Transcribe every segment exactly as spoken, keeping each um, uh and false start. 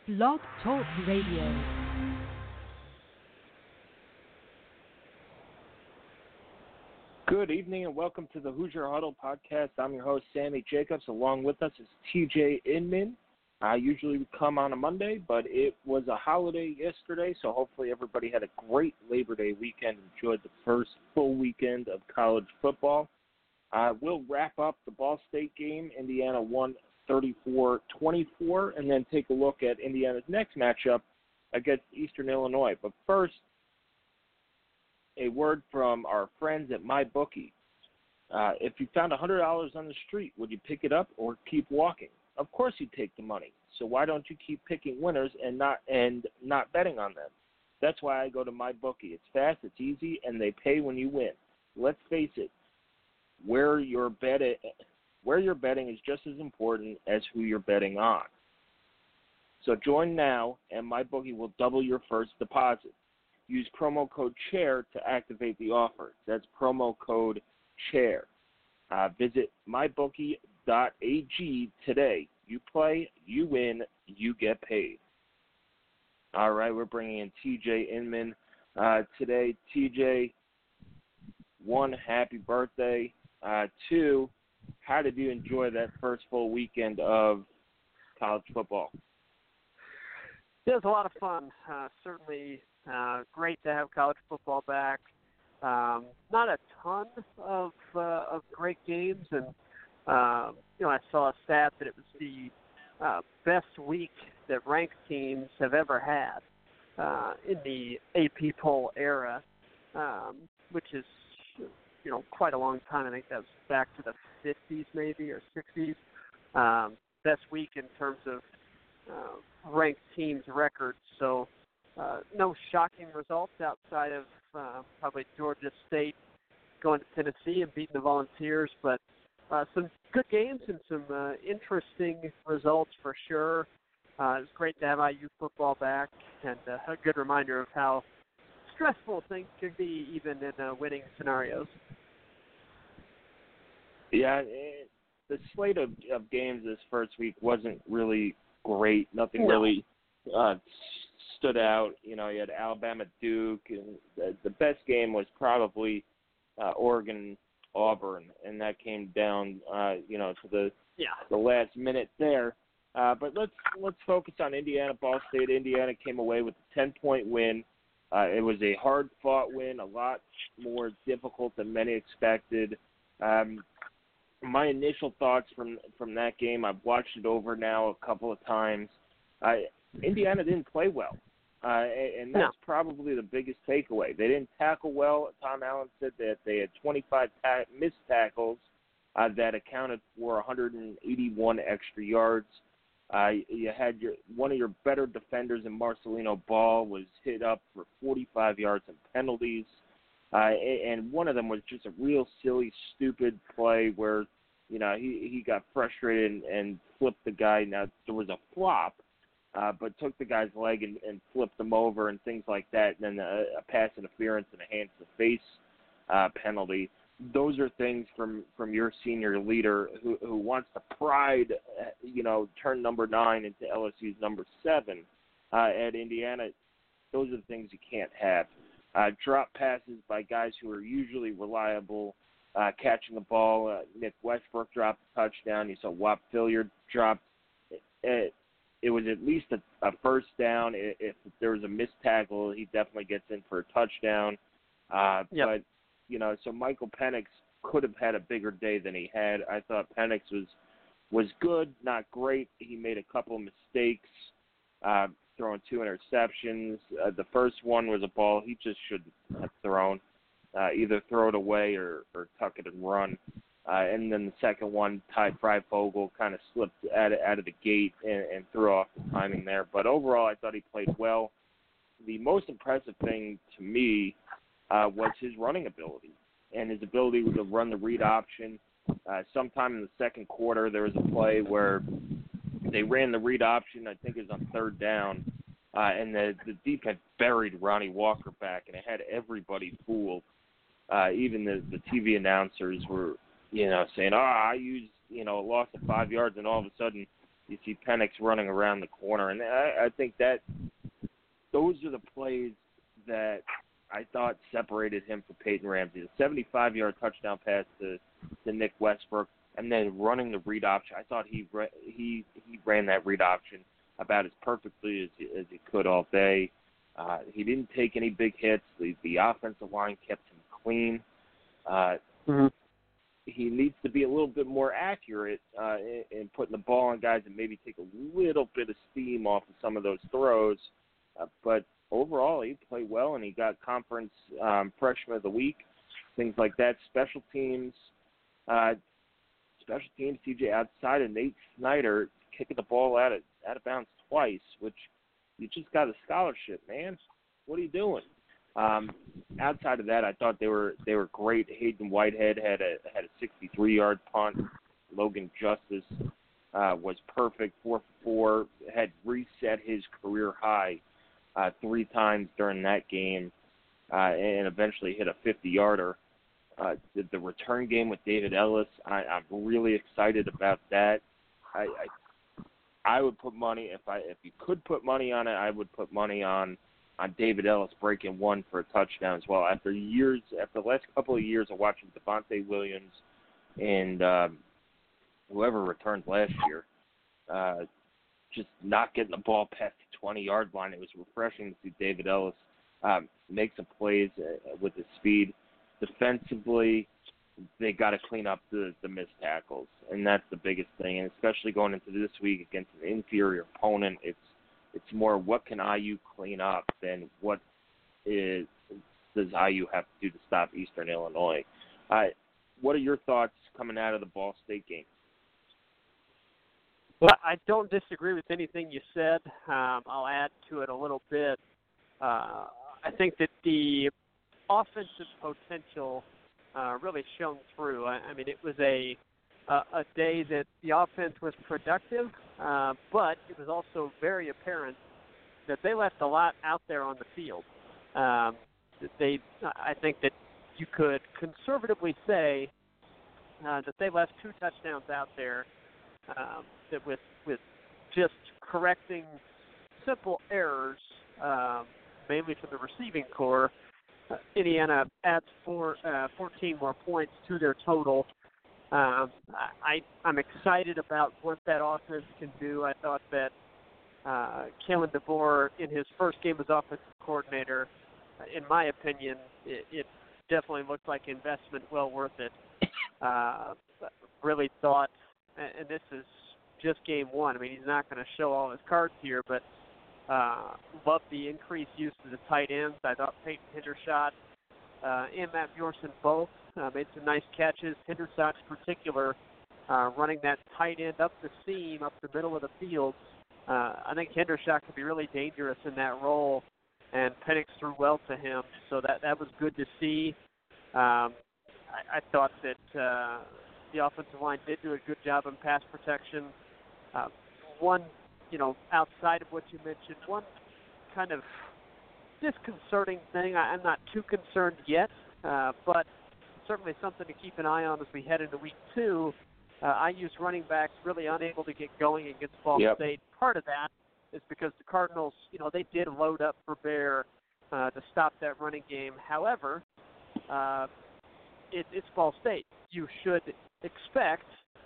Blog Talk Radio. Good evening and welcome to the Hoosier Huddle podcast. I'm your host, Sammy Jacobs. Along with us is T J Inman. I usually would come on a Monday, but it was a holiday yesterday, so hopefully everybody had a great Labor Day weekend, enjoyed the first full weekend of college football. Uh, we'll wrap up the Ball State game. Indiana won thirty-four twenty-four, and then take a look at Indiana's next matchup against Eastern Illinois. But first, a word from our friends at MyBookie. Uh, if you found one hundred dollars on the street, would you pick it up or keep walking? Of course you'd take the money. So why don't you keep picking winners and not and not betting on them? That's why I go to MyBookie. It's fast, it's easy, and they pay when you win. Let's face it, where you're betting, where you're betting is just as important as who you're betting on. So join now, and MyBookie will double your first deposit. Use promo code CHAIR to activate the offer. That's promo code CHAIR. Uh, visit my bookie dot a g today. You play, you win, you get paid. All right, we're bringing in T J Inman uh, today. T J, one, happy birthday. Uh, two, how did you enjoy that first full weekend of college football? It was a lot of fun. Uh, certainly uh, great to have college football back. Um, not a ton of uh, of great games, and uh, you know I saw a stat that it was the uh, best week that ranked teams have ever had uh, in the A P poll era, um, which is you know quite a long time. I think that was back to the fifties maybe or sixties. Um, best week in terms of uh, ranked teams records. So uh, no shocking results outside of uh, probably Georgia State going to Tennessee and beating the Volunteers, but uh, some good games and some uh, interesting results for sure. Uh, it's great to have I U football back, and uh, a good reminder of how stressful things can be even in uh, winning scenarios. Yeah, it, the slate of, of games this first week wasn't really great. Nothing No. really uh, stood out. You know, you had Alabama Duke, and the, the best game was probably uh, Oregon Auburn, and that came down, uh, you know, to the Yeah. the last minute there. Uh, but let's let's focus on Indiana Ball State. Indiana came away with a ten-point win. Uh, it was a hard-fought win, a lot more difficult than many expected. Um, my initial thoughts from from that game, I've watched it over now a couple of times. Uh, Indiana didn't play well, uh, and that's No. probably the biggest takeaway. They didn't tackle well. Tom Allen said that they had twenty-five ta- missed tackles uh, that accounted for one hundred eighty-one extra yards. Uh, you had your one of your better defenders in Marcelino Ball was hit up for forty-five yards in penalties. Uh, and one of them was just a real silly, stupid play where, you know, he, he got frustrated and, and flipped the guy. Now, there was a flop, uh, but took the guy's leg and, and flipped him over and things like that, and then a, a pass interference and a hands-to-face uh, penalty. Those are things from, from your senior leader who, who wants to pride, you know, turn number nine into L S U's number seven uh, at Indiana. Those are the things you can't have. Uh, drop passes by guys who are usually reliable, uh, catching the ball. Uh, Nick Westbrook dropped a touchdown. You saw Whop Philliard drop. It, it, it was at least a, a first down. If, if there was a missed tackle, he definitely gets in for a touchdown. Uh, Yep. But, you know, so Michael Penix could have had a bigger day than he had. I thought Penix was was good, not great. He made a couple of mistakes. Uh, throwing two interceptions. Uh, the first one was a ball he just should have thrown. Uh, either throw it away or, or tuck it and run. Uh, and then the second one, Ty Freifogel kind of slipped out of, out of the gate and, and threw off the timing there. But overall, I thought he played well. The most impressive thing to me uh, was his running ability and his ability to run the read option. Uh, sometime in the second quarter, there was a play where they ran the read option, I think it was on third down, uh, and the, the defense buried Ronnie Walker back, and it had everybody fooled. Uh, even the, the T V announcers were, you know, saying, oh, I used, you know, a loss of five yards, and all of a sudden you see Penix running around the corner, and I, I think that those are the plays that I thought separated him from Peyton Ramsey. The seventy-five-yard touchdown pass to, to Nick Westbrook, and then running the read option. I thought he he he ran that read option about as perfectly as he, as he could all day. Uh, he didn't take any big hits. The, the offensive line kept him clean. Uh, mm-hmm. He needs to be a little bit more accurate uh, in, in putting the ball on guys and maybe take a little bit of steam off of some of those throws. Uh, but overall, he played well, and he got conference um, freshman of the week, things like that. Special teams, uh, special teams, T J, outside of Nate Snyder kicking the ball out of, out of bounds twice, which you just got a scholarship, man. What are you doing? Um, outside of that, I thought they were they were great. Hayden Whitehead had a had a sixty-three-yard punt. Logan Justice uh, was perfect, four for four. Had reset his career high uh, three times during that game, uh, and eventually hit a fifty-yarder. Uh, the, the return game with David Ellis, I, I'm really excited about that. I, I I would put money if I if you could put money on it, I would put money on. on David Ellis breaking one for a touchdown as well. After years, after the last couple of years of watching Devontae Williams and um, whoever returned last year, uh, just not getting the ball past the twenty-yard line, it was refreshing to see David Ellis um, make some plays uh, with his speed. Defensively, they got to clean up the, the missed tackles, and that's the biggest thing. And especially going into this week against an inferior opponent, it's It's more what can I U clean up than what is does I U have to do to stop Eastern Illinois. Uh, what are your thoughts coming out of the Ball State game? Well, I don't disagree with anything you said. Um, I'll add to it a little bit. Uh, I think that the offensive potential uh, really shone through. I, I mean, it was a Uh, a day that the offense was productive, uh, but it was also very apparent that they left a lot out there on the field. Um, they, I think that you could conservatively say uh, that they left two touchdowns out there. Um, that with with just correcting simple errors, um, mainly from the receiving core, uh, Indiana adds four, uh, fourteen more points to their total. Um, I, I'm excited about what that offense can do. I thought that uh, Kalen DeBoer, in his first game as offensive coordinator, in my opinion, it, it definitely looked like investment well worth it. Uh, really thought, and this is just game one. I mean, he's not going to show all his cards here, but uh, love the increased use of the tight ends. I thought Peyton Hendershot uh, and Matt Bjorson both Uh, made some nice catches. Hendershot in particular, uh, running that tight end up the seam, up the middle of the field. Uh, I think Hendershot could be really dangerous in that role, and Penix threw well to him, so that, that was good to see. Um, I, I thought that uh, the offensive line did do a good job in pass protection. Uh, one, you know, outside of what you mentioned, one kind of disconcerting thing, I, I'm not too concerned yet, uh, but certainly something to keep an eye on as we head into week two. Uh, I U's running backs really unable to get going against Ball Yep. State. Part of that is because the Cardinals, you know, they did load up for Bear uh, to stop that running game. However, uh, it, it's Ball State. You should expect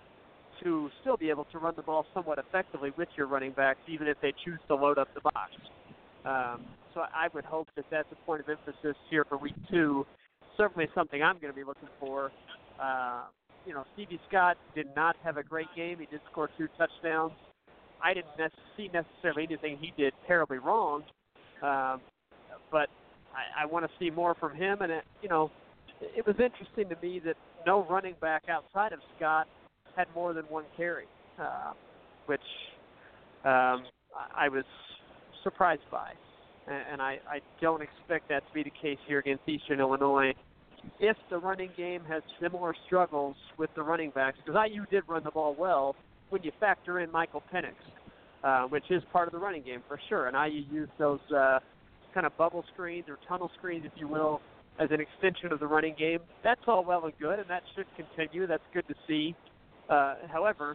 to still be able to run the ball somewhat effectively with your running backs, even if they choose to load up the box. Um, so I would hope that that's a point of emphasis here for week two. Certainly something I'm going to be looking for. Uh, you know, Stevie Scott did not have a great game. He did score two touchdowns. I didn't nec- see necessarily anything he did terribly wrong, um, but I, I want to see more from him. And, it, you know, it, it was interesting to me that no running back outside of Scott had more than one carry, uh, which um, I was surprised by. And I, I don't expect that to be the case here against Eastern Illinois. If the running game has similar struggles with the running backs, because I U did run the ball well when you factor in Michael Penix, uh, which is part of the running game for sure. And I U used those uh, kind of bubble screens or tunnel screens, if you will, as an extension of the running game. That's all well and good, and that should continue. That's good to see. Uh, however,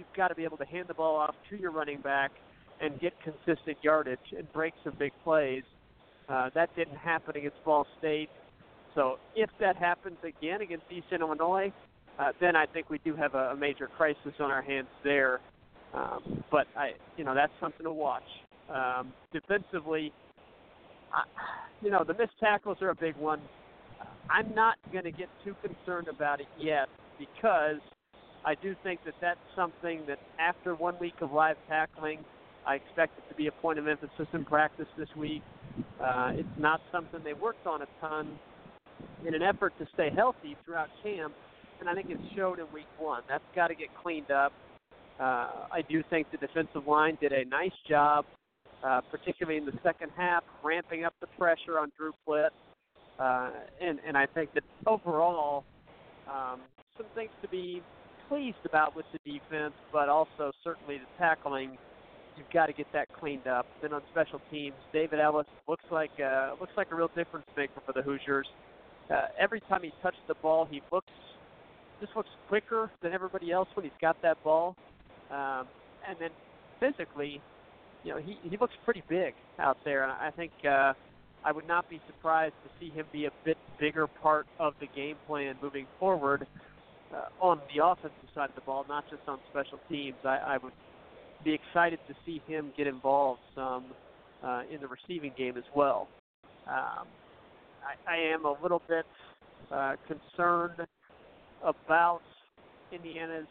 you've got to be able to hand the ball off to your running back and get consistent yardage and break some big plays. Uh, that didn't happen against Ball State. So if that happens again against Eastern Illinois, uh, then I think we do have a, a major crisis on our hands there. Um, but, I, you know, that's something to watch. Um, defensively, I, you know, the missed tackles are a big one. I'm not going to get too concerned about it yet because I do think that that's something that after one week of live tackling, I expect it to be a point of emphasis in practice this week. Uh, it's not something they worked on a ton in an effort to stay healthy throughout camp, and I think it showed in week one. That's got to get cleaned up. Uh, I do think the defensive line did a nice job, uh, particularly in the second half, ramping up the pressure on Drew Plitt. Uh, and, and I think that overall, um, some things to be pleased about with the defense, but also certainly the tackling. You've got to get that cleaned up. Then on special teams, David Ellis looks like uh, looks like a real difference maker for the Hoosiers. Uh, every time he touches the ball, he looks just looks quicker than everybody else when he's got that ball. Um, and then physically, you know, he, he looks pretty big out there. And I think uh, I would not be surprised to see him be a bit bigger part of the game plan moving forward uh, on the offensive side of the ball, not just on special teams. I, I would be excited to see him get involved some uh, in the receiving game as well. Um, I, I am a little bit uh, concerned about Indiana's,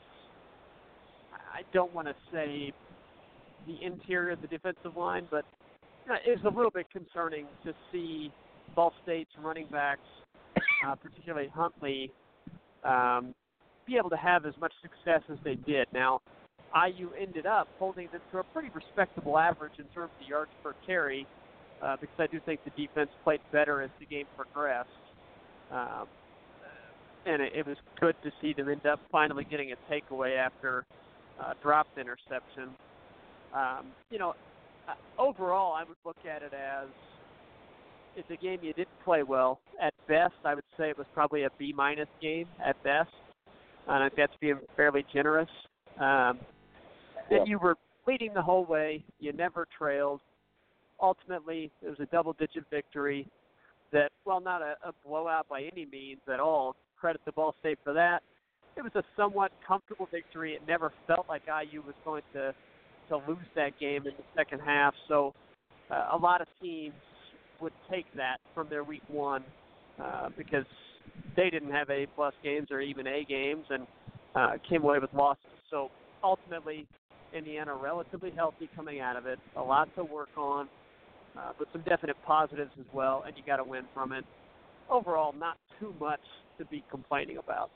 I don't want to say the interior of the defensive line, but it's a little bit concerning to see Ball State's running backs, uh, particularly Huntley, um, be able to have as much success as they did. Now, I U ended up holding them to a pretty respectable average in terms of yards per carry uh, because I do think the defense played better as the game progressed. Um, and it, it was good to see them end up finally getting a takeaway after uh, dropped interception. Um, you know, uh, overall, I would look at it as it's a game you didn't play well. At best, I would say it was probably a B-minus game at best. And I think that's being fairly generous. Um, and you were leading the whole way. You never trailed. Ultimately, it was a double-digit victory that, while not a, a blowout by any means at all, credit to Ball State for that. It was a somewhat comfortable victory. It never felt like I U was going to, to lose that game in the second half. So uh, a lot of teams would take that from their week one uh, because they didn't have A-plus games or even A games and uh, came away with losses. So ultimately, Indiana relatively healthy coming out of it. A lot to work on, uh, but some definite positives as well, and you got to win from it. Overall, not too much to be complaining about.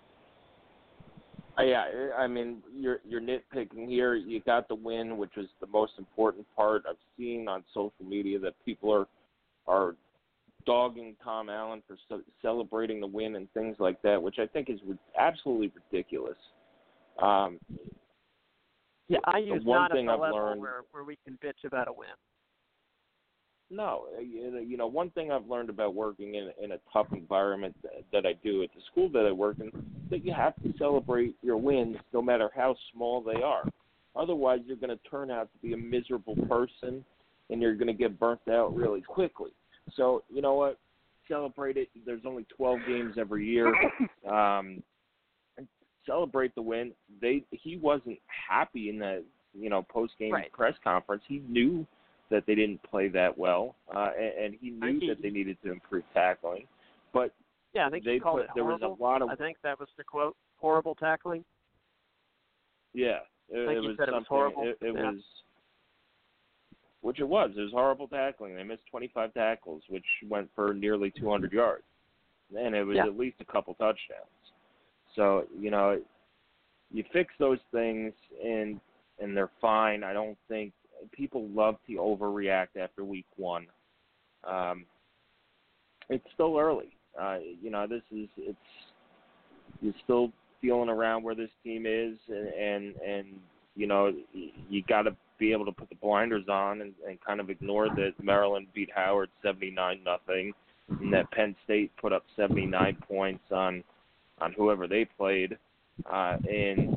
Uh, yeah, I mean, you're you're nitpicking here. You got the win, which was the most important part. I've seen on social media that people are are dogging Tom Allen for ce- celebrating the win and things like that, which I think is re- absolutely ridiculous. Um, yeah, I use not at the I've level learned, where, where we can bitch about a win. No, you know, one thing I've learned about working in, in a tough environment that, that I do at the school that I work in, that you have to celebrate your wins no matter how small they are. Otherwise, you're going to turn out to be a miserable person, and you're going to get burnt out really quickly. So, you know what? Celebrate it. There's only twelve games every year. Um, celebrate the win. They he wasn't happy in the you know post game right. press conference. He knew that they didn't play that well, uh, and, and he knew he, that they needed to improve tackling. But yeah, I think they he called put, it there horrible. was a lot of I think that was the quote: horrible tackling. Yeah, it, I think it you was said something. it was horrible. It, it yeah. was. Which it was. It was horrible tackling. They missed twenty-five tackles, which went for nearly two hundred yards. And it was yeah. at least a couple touchdowns. So, you know, you fix those things and and they're fine. I don't think people love to overreact after week one. Um, it's still early. Uh, you know, this is it's you're still feeling around where this team is, and and, and you know you got to be able to put the blinders on and, and kind of ignore that Maryland beat Howard seventy-nine nothing, and that Penn State put up seventy-nine points on on whoever they played, uh, and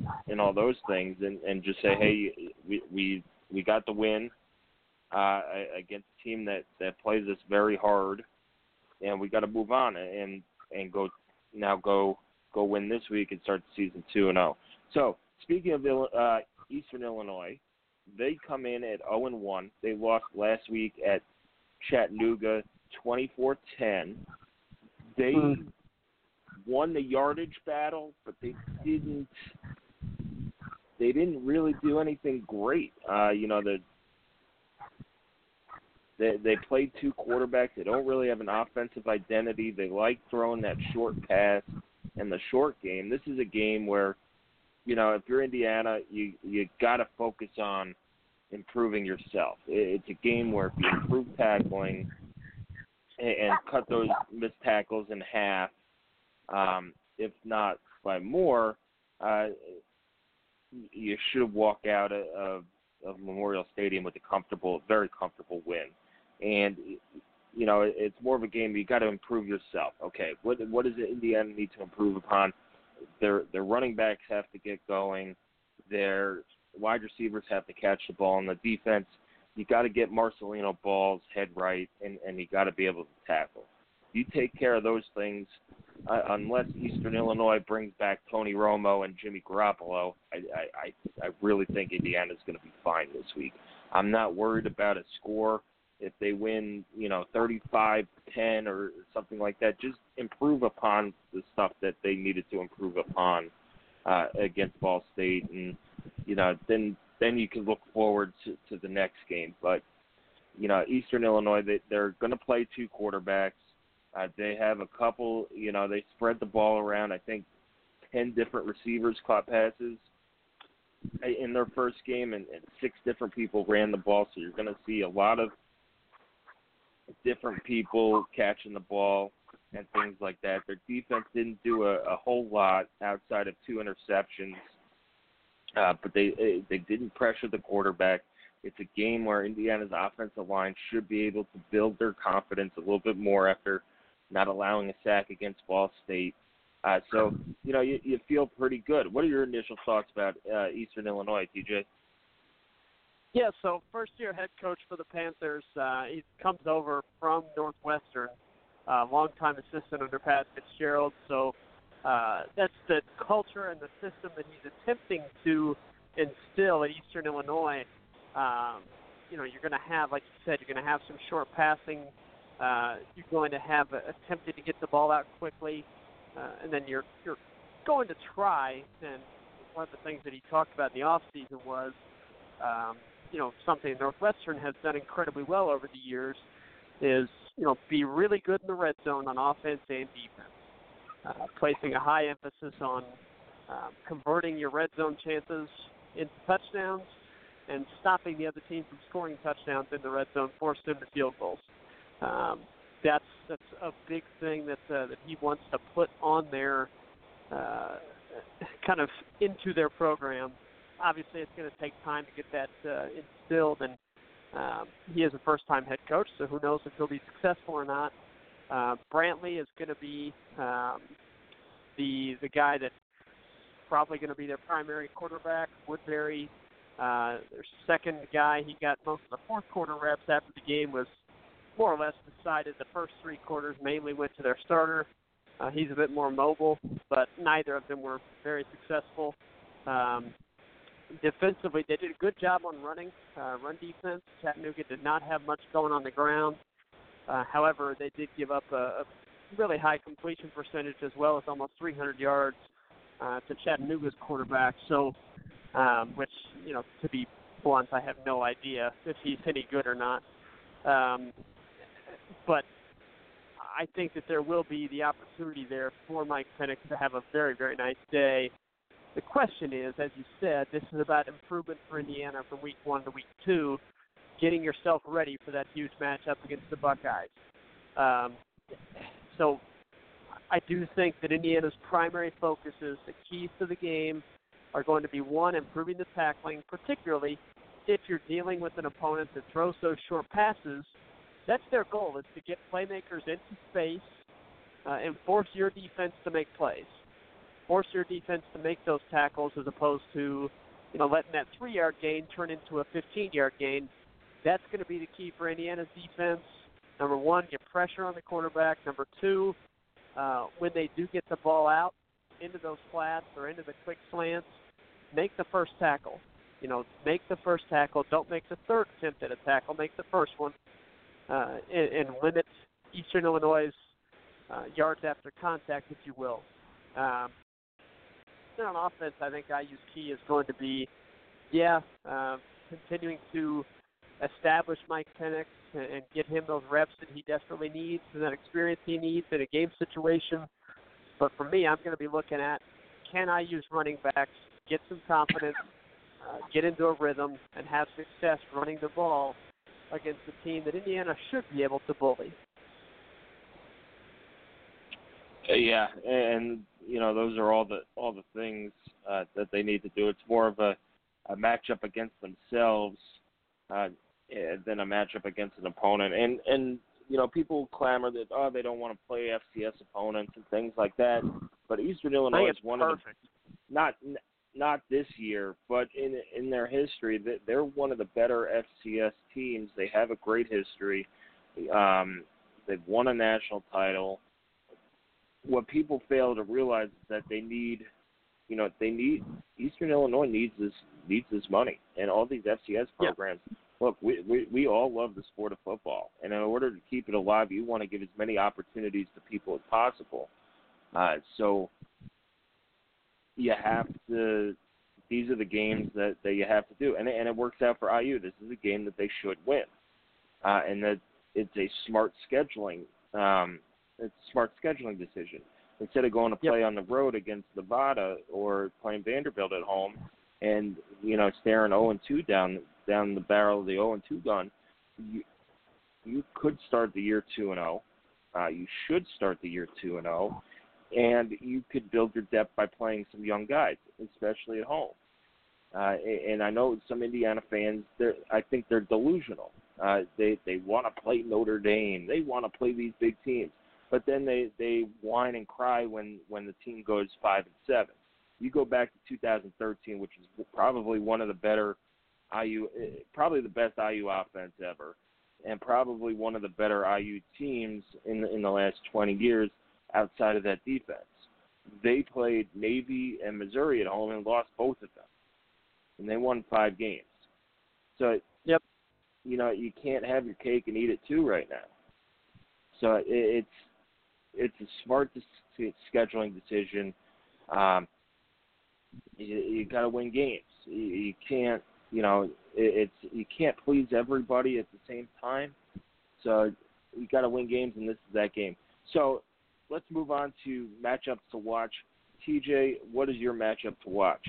and all those things, and, and just say, hey, we we, we got the win uh, against a team that, that plays us very hard, and we got to move on and and go now go go win this week and start the season two and zero. So speaking of uh, Eastern Illinois, they come in at zero and one. They lost last week at Chattanooga twenty-four ten. They mm. won the yardage battle, but they didn't. They didn't really do anything great. Uh, you know, the they they played two quarterbacks. They don't really have an offensive identity. They like throwing that short pass in the short game. This is a game where, you know, if you're Indiana, you you got to focus on improving yourself. It's a game where if you improve tackling and, and cut those missed tackles in half, um, if not by more, uh, you should walk out of, of Memorial Stadium with a comfortable, very comfortable win. And, you know, it's more of a game you got to improve yourself. Okay, what what does Indiana need to improve upon? Their their running backs have to get going. Their wide receivers have to catch the ball. On the defense, you got to get Marcelino Ball's head right, and, and you got to be able to tackle. You take care of those things, uh, unless Eastern Illinois brings back Tony Romo and Jimmy Garoppolo, I, I, I, I really think Indiana's going to be fine this week. I'm not worried about a score. If they win, you know, thirty-five ten or something like that, just improve upon the stuff that they needed to improve upon uh, against Ball State, and you know, then then you can look forward to, to the next game. But you know, Eastern Illinois, they, they're going to play two quarterbacks. Uh, they have a couple, you know, they spread the ball around. I think ten different receivers caught passes in their first game, and, and six different people ran the ball. So you're going to see a lot of different people catching the ball and things like that. Their defense didn't do a, a whole lot outside of two interceptions, uh, but they they didn't pressure the quarterback. It's a game where Indiana's offensive line should be able to build their confidence a little bit more after not allowing a sack against Ball State. Uh, so, you know, you, you feel pretty good. What are your initial thoughts about uh, Eastern Illinois, T J? Yeah, so first-year head coach for the Panthers. Uh, he comes over from Northwestern, uh, longtime assistant under Pat Fitzgerald. So uh, that's the culture and the system that he's attempting to instill at Eastern Illinois. Um, you know, you're going to have, like you said, you're going to have some short passing. Uh, you're going to have uh, attempted to get the ball out quickly, uh, and then you're you're going to try. And one of the things that he talked about in the off season was, um, you know, something Northwestern has done incredibly well over the years is, you know, be really good in the red zone on offense and defense, uh, placing a high emphasis on um, converting your red zone chances into touchdowns and stopping the other team from scoring touchdowns in the red zone, force them to field goals. Um, that's that's a big thing that uh, that he wants to put on their uh, kind of into their program. Obviously, it's going to take time to get that uh, instilled, and um, he is a first-time head coach, so who knows if he'll be successful or not. Uh, Brantley is going to be um, the the guy that's probably going to be their primary quarterback. Woodbury, uh, their second guy, he got most of the fourth quarter reps after the game was more or less decided. The first three quarters mainly went to their starter. Uh, he's a bit more mobile, but neither of them were very successful. Um, Defensively, they did a good job on running, uh, run defense. Chattanooga did not have much going on the ground. Uh, however, they did give up a, a really high completion percentage as well as almost three hundred yards uh, to Chattanooga's quarterback. So, um, which, you know, to be blunt, I have no idea if he's any good or not. Um, but I think that there will be the opportunity there for Mike Penix to have a very, very nice day. The question is, as you said, this is about improvement for Indiana from week one to week two, getting yourself ready for that huge matchup against the Buckeyes. Um, so I do think that Indiana's primary focuses, the keys to the game, are going to be, one, improving the tackling, particularly if you're dealing with an opponent that throws those short passes. That's their goal, is to get playmakers into space uh, and force your defense to make plays. force your defense to make those tackles as opposed to, you know, letting that three-yard gain turn into a fifteen-yard gain. That's going to be the key for Indiana's defense. Number one, get pressure on the quarterback. Number two, uh, when they do get the ball out into those flats or into the quick slants, make the first tackle. You know, make the first tackle. Don't make the third attempt at a tackle. Make the first one, uh, and, and limit Eastern Illinois' uh, yards after contact, if you will. Um, then on offense, I think I U's key is going to be, yeah, uh, continuing to establish Mike Penix and, and get him those reps that he desperately needs and that experience he needs in a game situation. But for me, I'm going to be looking at, can I use running backs, get some confidence, uh, get into a rhythm, and have success running the ball against a team that Indiana should be able to bully. Yeah, and you know those are all the all the things uh, that they need to do. It's more of a, a matchup against themselves uh, than a matchup against an opponent. And and you know people clamor that oh they don't want to play F C S opponents and things like that. But Eastern Illinois is one perfect. of the not not this year, but in in their history, they're one of the better F C S teams. They have a great history. Um, they've won a national title. What people fail to realize is that they need, you know, they need Eastern Illinois needs this needs this money, and all these F C S programs. Yeah. Look, we, we we all love the sport of football, and in order to keep it alive, you want to give as many opportunities to people as possible. Uh, so you have to. These are the games that, that you have to do, and and it works out for I U. This is a game that they should win, uh, and that it's a smart scheduling. Um, It's a smart scheduling decision. Instead of going to play yep. on the road against Nevada or playing Vanderbilt at home and, you know, staring oh and two down down the barrel of the oh and two gun, you, you could start the year two and oh. Uh, you should start the year two and oh. And you could build your depth by playing some young guys, especially at home. Uh, and I know some Indiana fans, I think they're delusional. Uh, they they want to play Notre Dame. They want to play these big teams. But then they, they whine and cry when, when the team goes five and seven. You go back to two thousand thirteen, which is probably one of the better I U, probably the best I U offense ever, and probably one of the better I U teams in the, in the last twenty years outside of that defense. They played Navy and Missouri at home and lost both of them, and they won five games. So, yep, you know, you can't have your cake and eat it too right now. So it, it's It's a smart scheduling decision. Um, you you got to win games. You, you can't, you know, it, it's you can't please everybody at the same time. So you got to win games, and this is that game. So let's move on to matchups to watch. T J, what is your matchup to watch?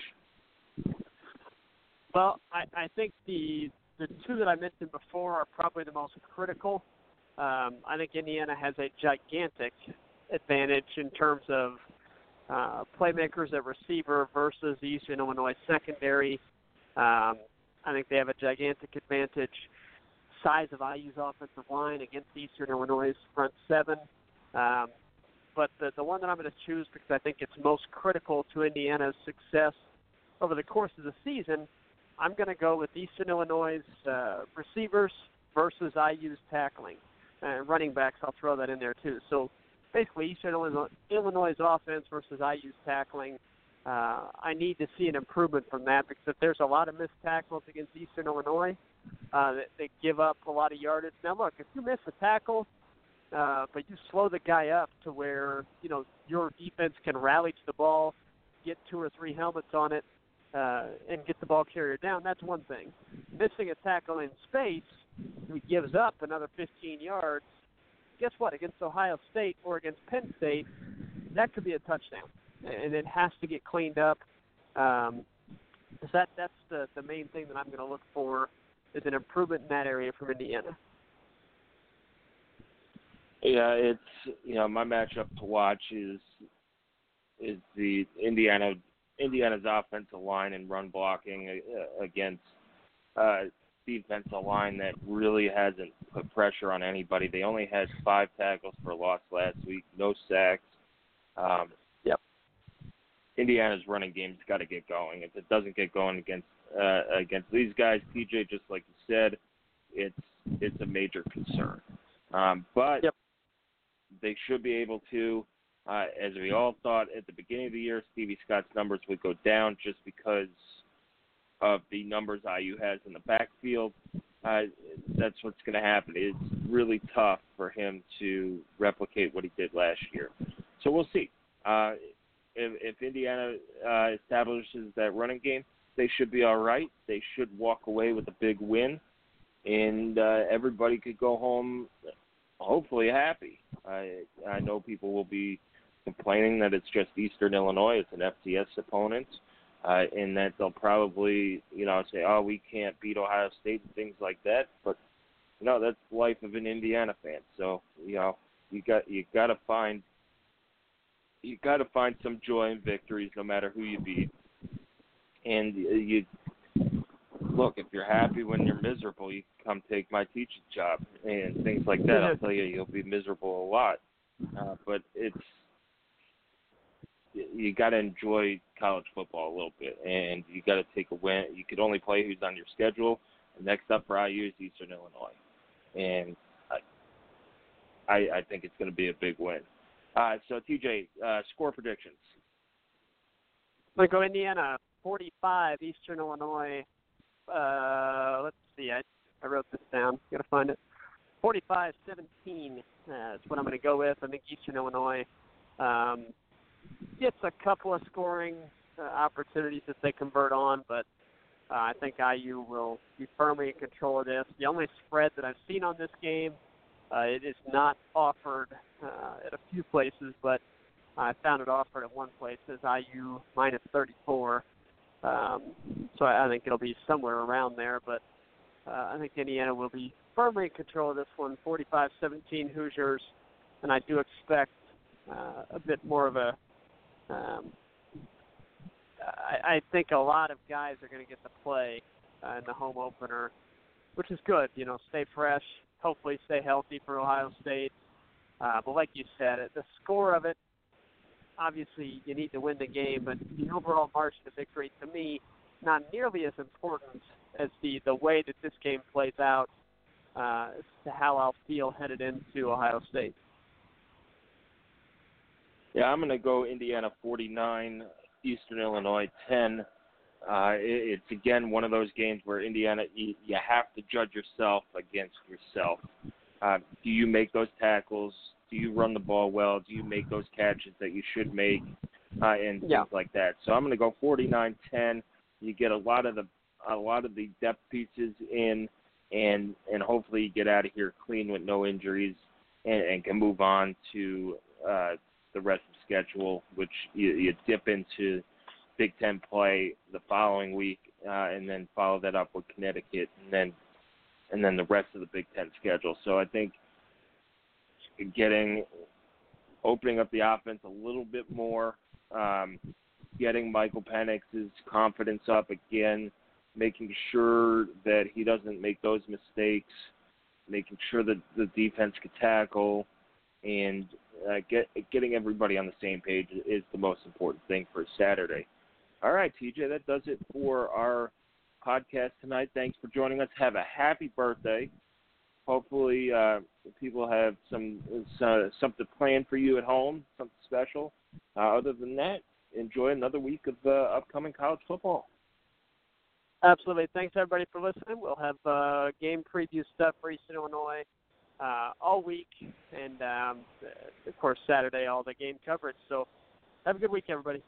Well, I, I think the the two that I mentioned before are probably the most critical. Um, I think Indiana has a gigantic advantage in terms of uh, playmakers at receiver versus the Eastern Illinois secondary. Um, I think they have a gigantic advantage size of I U's offensive line against Eastern Illinois' front seven. Um, but the, the one that I'm going to choose because I think it's most critical to Indiana's success over the course of the season, I'm going to go with Eastern Illinois' uh, receivers versus I U's tackling. Uh, running backs, I'll throw that in there too. So basically, Eastern Illinois' offense versus I U's tackling. Uh, I need to see an improvement from that because if there's a lot of missed tackles against Eastern Illinois, uh, that, that give up a lot of yardage. Now, look, if you miss a tackle, uh, but you slow the guy up to where you know your defense can rally to the ball, get two or three helmets on it, uh, and get the ball carrier down, that's one thing. Missing a tackle in space, who gives up another fifteen yards, guess what? Against Ohio State or against Penn State, that could be a touchdown, and it has to get cleaned up. Um, so that that's the, the main thing that I'm going to look for is an improvement in that area from Indiana. Yeah, it's you know my matchup to watch is is the Indiana Indiana's offensive line and run blocking against. Uh, defensive line that really hasn't put pressure on anybody. They only had five tackles for loss last week, no sacks. Um, yep. Indiana's running game's got to get going. If it doesn't get going against uh, against these guys, T J, just like you said, it's it's a major concern. Um, but yep. they should be able to. Uh, as we all thought at the beginning of the year, Stevie Scott's numbers would go down just because of the numbers I U has in the backfield. Uh, that's what's going to happen. It's really tough for him to replicate what he did last year. So we'll see. Uh, if, if Indiana uh, establishes that running game, they should be all right. They should walk away with a big win, and uh, everybody could go home hopefully happy. I, I know people will be complaining that it's just Eastern Illinois. It's an F C S opponent. Uh, and that they'll probably, you know, say, oh, we can't beat Ohio State and things like that. But, you know, that's the life of an Indiana fan. So, you know, you got you got to find you got to find some joy in victories, no matter who you beat. And you look, if you're happy when you're miserable, you come take my teaching job and things like that. I'll tell you, you'll be miserable a lot. Uh, but it's you got to enjoy college football a little bit, and you got to take a win. You could only play who's on your schedule. And next up for I U is Eastern Illinois, and I, I, I think it's going to be a big win. Uh, so, T J, uh, score predictions. I'm going to go Indiana forty-five, Eastern Illinois. Uh, let's see, I, I wrote this down. Got to find it. forty-five seventeen uh, is what I'm going to go with. I think Eastern Illinois um, gets a couple of scoring uh, opportunities if they convert on, but uh, I think I U will be firmly in control of this. The only spread that I've seen on this game, uh, it is not offered uh, at a few places, but I found it offered at one place as I U minus thirty-four. Um, so I, I think it'll be somewhere around there, but uh, I think Indiana will be firmly in control of this one, forty-five seventeen Hoosiers, and I do expect uh, a bit more of a Um, I, I think a lot of guys are going to get to play uh, in the home opener, which is good. You know, stay fresh, hopefully stay healthy for Ohio State. Uh, but like you said, the score of it, obviously you need to win the game, but the overall margin of victory, to me, not nearly as important as the, the way that this game plays out uh, as to how I'll feel headed into Ohio State. Yeah, I'm going to go Indiana forty-nine, Eastern Illinois ten. Uh, it, it's, again, one of those games where Indiana, you, you have to judge yourself against yourself. Uh, do you make those tackles? Do you run the ball well? Do you make those catches that you should make? Uh, and yeah. things like that. So I'm going to go forty-nine ten. You get a lot of the a lot of the depth pieces in, and and hopefully you get out of here clean with no injuries and, and can move on to uh, the rest of the schedule, which you, you dip into Big Ten play the following week, uh, and then follow that up with Connecticut, and then and then the rest of the Big Ten schedule. So I think getting opening up the offense a little bit more, um, getting Michael Penix's confidence up again, making sure that he doesn't make those mistakes, making sure that the defense can tackle, and uh, get getting everybody on the same page is the most important thing for Saturday. All right, T J, that does it for our podcast tonight. Thanks for joining us. Have a happy birthday. Hopefully uh, people have some uh, something planned for you at home, something special. Uh, other than that, enjoy another week of uh, upcoming college football. Absolutely. Thanks, everybody, for listening. We'll have uh, game preview stuff for Eastern Illinois uh, all week, and, um, of course, Saturday, all the game coverage. So have a good week, everybody.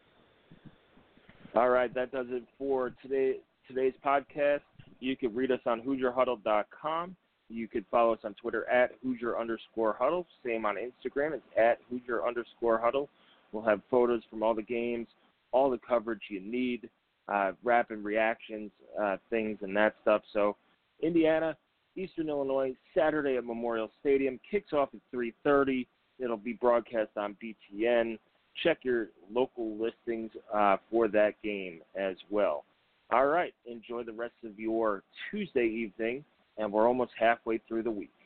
All right, that does it for today today's podcast. You can read us on Hoosier Huddle dot com. You could follow us on Twitter at Hoosier underscore Huddle. Same on Instagram. It's at Hoosier underscore Huddle. We'll have photos from all the games, all the coverage you need, uh, rapid reactions, uh, things and that stuff. So Indiana, Eastern Illinois, Saturday at Memorial Stadium. Kicks off at three thirty. It'll be broadcast on B T N. Check your local listings uh, for that game as well. All right, enjoy the rest of your Tuesday evening, and we're almost halfway through the week.